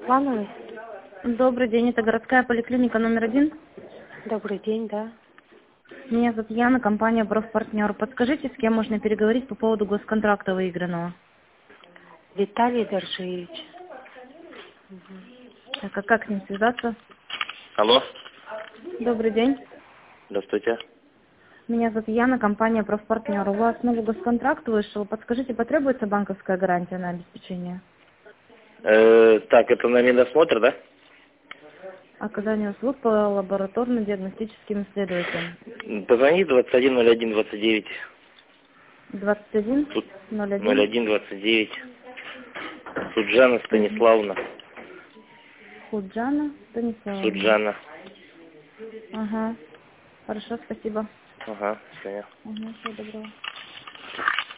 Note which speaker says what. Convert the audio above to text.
Speaker 1: Плановый?
Speaker 2: Добрый день, это городская поликлиника номер 1.
Speaker 1: Добрый день, да.
Speaker 2: Меня зовут Яна, компания «Профпартнер». Подскажите, с кем можно переговорить по поводу госконтракта выигранного?
Speaker 1: Виталий Доржиевич.
Speaker 2: Так, а как с ним связаться?
Speaker 3: Алло,
Speaker 2: Добрый день.
Speaker 3: здравствуйте.
Speaker 2: Меня зовут Яна, компания «Профпартнер». У вас новый госконтракт вышел. Подскажите, потребуется банковская гарантия на обеспечение?
Speaker 3: Так, это на медосмотр, да?
Speaker 2: Оказание услуг по лабораторно-диагностическим исследованиям.
Speaker 3: Позвони 210129.
Speaker 2: 21
Speaker 3: Тут
Speaker 2: 01.
Speaker 3: 0129. Суджана Станиславовна.
Speaker 2: Худжана Станиславовна.
Speaker 3: Суджана.
Speaker 2: Ага. Хорошо, спасибо.
Speaker 3: Ага, все.
Speaker 2: Ага, всего доброго.